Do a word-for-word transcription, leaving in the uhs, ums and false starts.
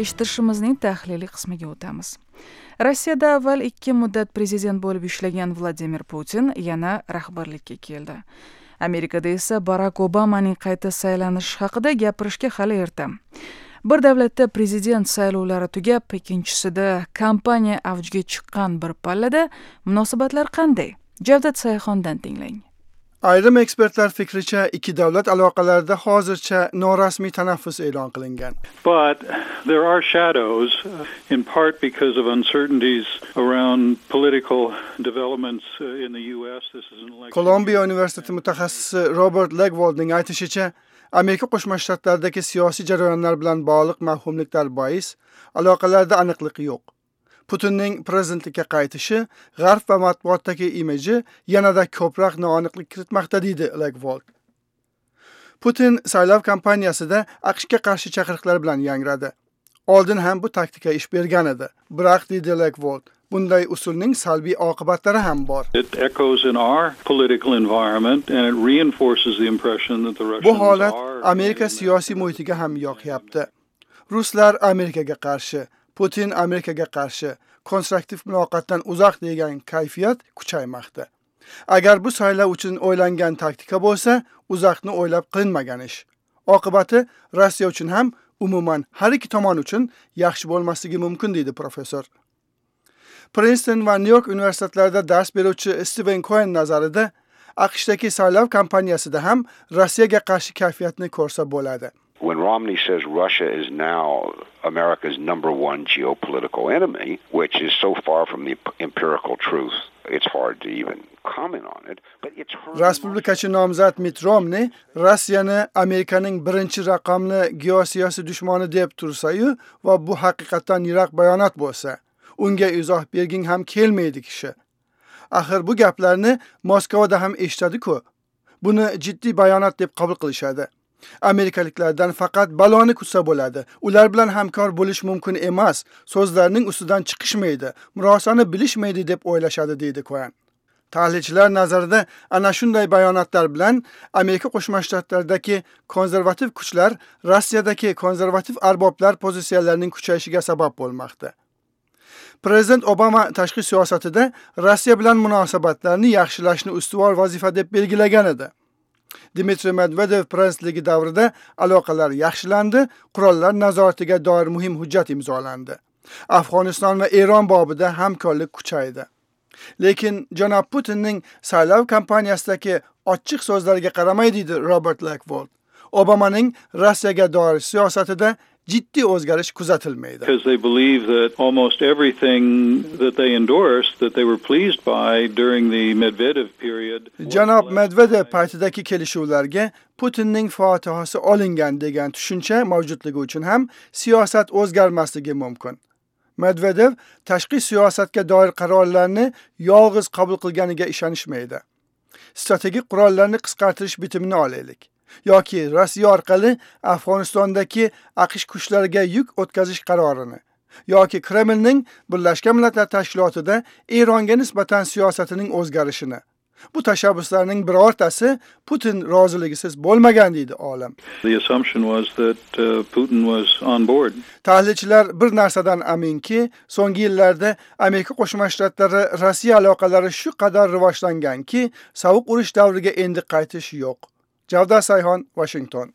Eshittirishimizning tahliliy qismiga o'tamiz. Rossiyada avval ikki muddat prezident bo'lib ishlagan Vladimir Putin yana rahbarlikka keldi. Amerikada esa Barack Obamaning qayta saylanishi haqida gapirishga hali erta. Bir davlatda prezident saylovlari tugab, ikkinchisida kampaniya avjiga chiqqan bir pallada munosabatlar qanday? Javdat Sayxondan tinglang. Ayrim ekspertlar fikricha ikki davlat aloqalarida hozircha norasmiy tanaffus e'lon qilingan. But there are shadows, in part because of uncertainties around political developments in the U S. This is an election. Kolumbiya universiteti mutaxassisi Robert Legwoldning aytishicha, Amerika Qo'shma Shtatlaridagi siyosiy jarayonlar bilan bog'liq mavhumliklar bois aloqalarda aniqlik yo'q. Putinning prezidentlikka qaytishi G'arb va matbuotdagi imiji yanada ko'proq noaniqlik kiritmoqda, deydi Legwold. Putin saylov kampaniyasida AQShga qarshi chaqiriqlar bilan yangradi. Oldin ham bu taktika ish bergan edi. Biroq, deydi Legwold, bunday usulning salbiy oqibatlari ham bor. It echoes in our political environment and it reinforces the impression that the Russians Bu holat are Amerika siyosiy muhitiga ham yoqyapti. Ruslar Amerikaga qarshi, Putin Amerikaga qarshi, konstruktiv muloqotdan uzoq degan kayfiyat kuchaymoqda. Agar bu saylov uchun o'ylangan taktika bo'lsa, uzoqni o'ylab qilinmagan ish. Oqibati Rossiya uchun ham umuman har ikki tomon uchun yaxshi bo'lmasligi mumkin, deydi professor. Princeton va New York universitetlarida dars beruvchi Steven Cohen nazarida, AQShdagi saylov kampaniyasida ham Rossiyaga qarshi kayfiyatni ko'rsa bo'ladi. When Romney says Russia is now America's number one geopolitical enemy, which is so far from the empirical truth, it's hard to even comment on it, but it's hard. Respublikachi nomzod Mitt Romney Rossiyani Amerikaning birinchi raqamli geosiyosiy dushmani deb tursa-yu va bu haqiqatdan yiroq bayonot bo'lsa, unga izoh berging ham kelmaydi kishi. Axir bu gaplarni Moskvada ham eshitadi-ku. Buni jiddiy bayonot deb qabul qilishadi. Amerikaliklardan faqat baloni kutsa bo'ladi. Ular bilan hamkor bo'lish mumkin emas. So'zlarning ustidan chiqishmaydi, murosani bilishmaydi deb o'ylashadi, deydi Cohen. Tahlilchilar nazarida ana shunday bayonotlar bilan Amerika Qo'shma Shtatlaridagi konservativ kuchlar Rossiyadagi konservativ arboblar pozitsiyalarining kuchayishiga sabab bo'lmoqda. Prezident Obama tashqi siyosatida Rossiya bilan munosabatlarni yaxshilashni ustuvor vazifa deb belgilagan edi. Dmitry Medvedev prezidentligi davrida aloqalar yaxshilandi, qurollar nazoratiga doir muhim hujjat imzolandi. Afg'oniston va Eron bobida hamkorlik kuchaydi. Lekin janob Putinning saylov kampaniyasındagi ochiq so'zlariga qaramay, deydi Robert Legwold, Obamaning Rossiyaga doir siyosatida jiddiy o'zgarish kuzatilmaydi. Because they believe that almost everything that they endorsed, that they were pleased by during the Medvedev period. Janob Medvedev paytidagi kelishuvlarga Putinning fotihasi olingan degan tushuncha mavjudligi uchun ham siyosat o'zgarmasligi mumkin. Medvedev tashqi siyosatga doir qarorlarni yolg'iz qabul qilganiga ishonishmaydi. Strategik qurollarni qisqartirish bitimini olaylik. yoki Rossiya orqali Afg'onistondagi AQSh kuchlariga yuk o'tkazish qarorini yoki Kremlning Birlashgan Millatlar Tashkilotida Eronga nisbatan siyosatining o'zgarishini. Bu tashabbuslarning birortasi Putin roziligisiz bo'lmagan, deydi olim. The assumption was that uh, Putin was on board. Tahlilchilar bir narsadan aminki, so'nggi yillarda Amerika Qo'shma Shtatlari Rossiya aloqalari shu qadar rivojlanganki, sovuq urush davriga endi qaytish yo'q. Javdat Sayxon, Washington.